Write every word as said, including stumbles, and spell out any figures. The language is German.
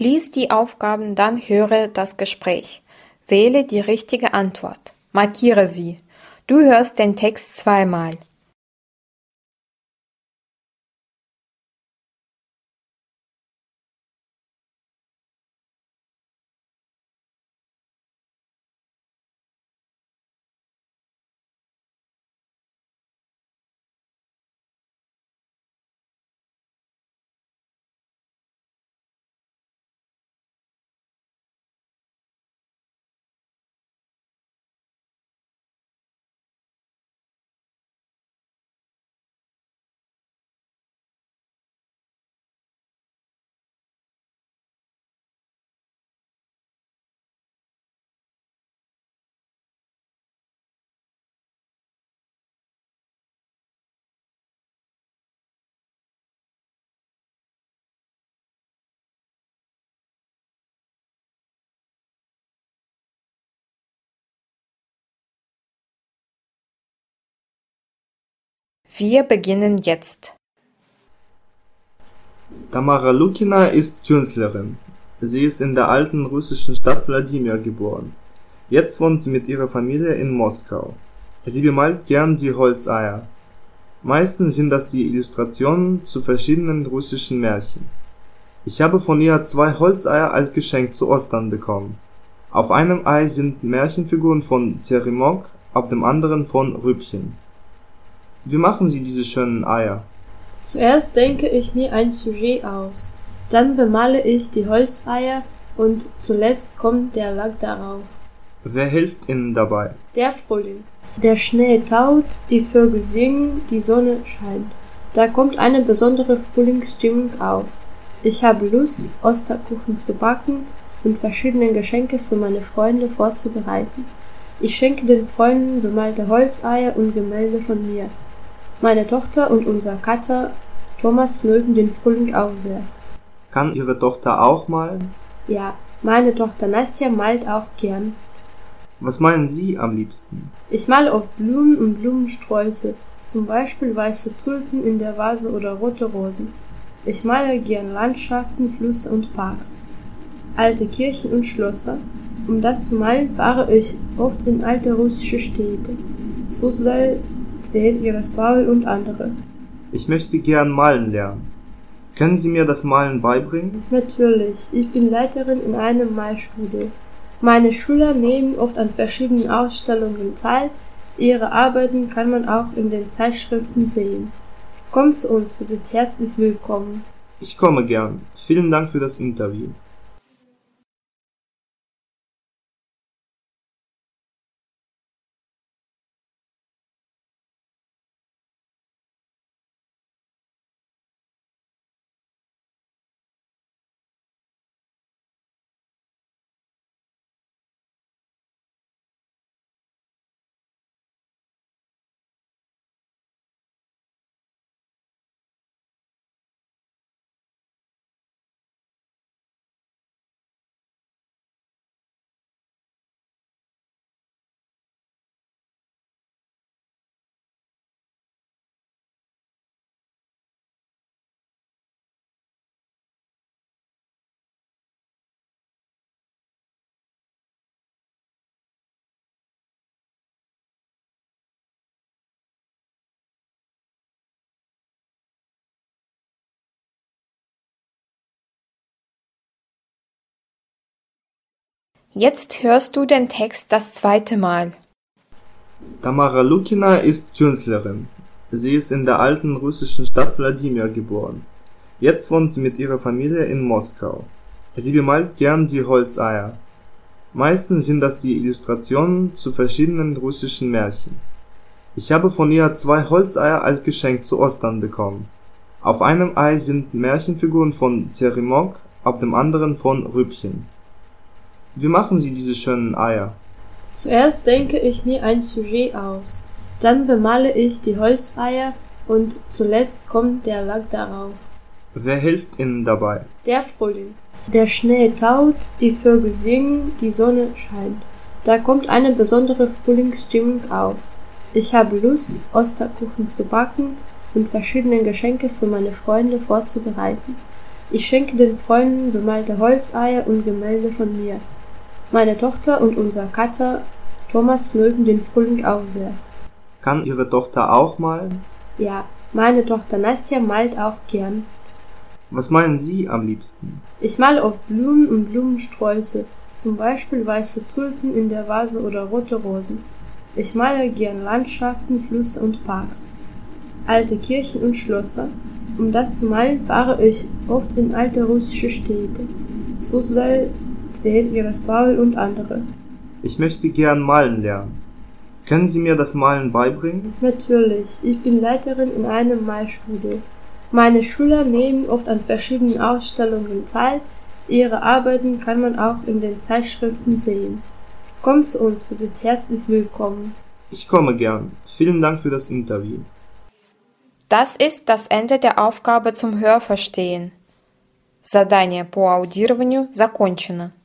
Lies die Aufgaben, dann höre das Gespräch. Wähle die richtige Antwort. Markiere sie. Du hörst den Text zweimal. Wir beginnen jetzt. Tamara Lukina ist Künstlerin. Sie ist in der alten russischen Stadt Wladimir geboren. Jetzt wohnt sie mit ihrer Familie in Moskau. Sie bemalt gern die Holzeier. Meistens sind das die Illustrationen zu verschiedenen russischen Märchen. Ich habe von ihr zwei Holzeier als Geschenk zu Ostern bekommen. Auf einem Ei sind Märchenfiguren von Teремок, auf dem anderen von Rübchen. Wie machen Sie diese schönen Eier? Zuerst denke ich mir ein Sujet aus, dann bemale ich die Holzeier und zuletzt kommt der Lack darauf. Wer hilft Ihnen dabei? Der Frühling. Der Schnee taut, die Vögel singen, die Sonne scheint. Da kommt eine besondere Frühlingsstimmung auf. Ich habe Lust, Osterkuchen zu backen und verschiedene Geschenke für meine Freunde vorzubereiten. Ich schenke den Freunden bemalte Holzeier und Gemälde von mir. Meine Tochter und unser Kater Thomas mögen den Frühling auch sehr. Kann Ihre Tochter auch malen? Ja, meine Tochter Nastja malt auch gern. Was malen Sie am liebsten? Ich male oft Blumen und Blumensträuße, zum Beispiel weiße Tulpen in der Vase oder rote Rosen. Ich male gern Landschaften, Flüsse und Parks, alte Kirchen und Schlösser. Um das zu malen, fahre ich oft in alte russische Städte, Suzdal, Tver, Jaroslawl und andere. Ich möchte gern malen lernen. Können Sie mir das Malen beibringen? Natürlich, ich bin Leiterin in einem Malstudio. Meine Schüler nehmen oft an verschiedenen Ausstellungen teil. Ihre Arbeiten kann man auch in den Zeitschriften sehen. Komm zu uns, du bist herzlich willkommen. Ich komme gern. Vielen Dank für das Interview. Jetzt hörst du den Text das zweite Mal. Tamara Lukina ist Künstlerin. Sie ist in der alten russischen Stadt Wladimir geboren. Jetzt wohnt sie mit ihrer Familie in Moskau. Sie bemalt gern die Holzeier. Meistens sind das die Illustrationen zu verschiedenen russischen Märchen. Ich habe von ihr zwei Holzeier als Geschenk zu Ostern bekommen. Auf einem Ei sind Märchenfiguren von Teремок, auf dem anderen von Rübchen. Wie machen Sie diese schönen Eier? Zuerst denke ich mir ein Sujet aus, dann bemale ich die Holzeier und zuletzt kommt der Lack darauf. Wer hilft Ihnen dabei? Der Frühling. Der Schnee taut, die Vögel singen, die Sonne scheint. Da kommt eine besondere Frühlingsstimmung auf. Ich habe Lust, Osterkuchen zu backen und verschiedene Geschenke für meine Freunde vorzubereiten. Ich schenke den Freunden bemalte Holzeier und Gemälde von mir. Meine Tochter und unser Kater Thomas mögen den Frühling auch sehr. Kann Ihre Tochter auch malen? Ja, meine Tochter Nastja malt auch gern. Was malen Sie am liebsten? Ich male oft Blumen und Blumensträuße, zum Beispiel weiße Tulpen in der Vase oder rote Rosen. Ich male gern Landschaften, Flüsse und Parks, alte Kirchen und Schlösser. Um das zu malen, fahre ich oft in alte russische Städte, Suzdal, Tver, Jaroslawl und andere. Ich möchte gern malen lernen. Können Sie mir das Malen beibringen? Natürlich, ich bin Leiterin in einem Malstudio. Meine Schüler nehmen oft an verschiedenen Ausstellungen teil. Ihre Arbeiten kann man auch in den Zeitschriften sehen. Komm zu uns, du bist herzlich willkommen. Ich komme gern. Vielen Dank für das Interview. Das ist das Ende der Aufgabe zum Hörverstehen. Задание по аудированию закончено.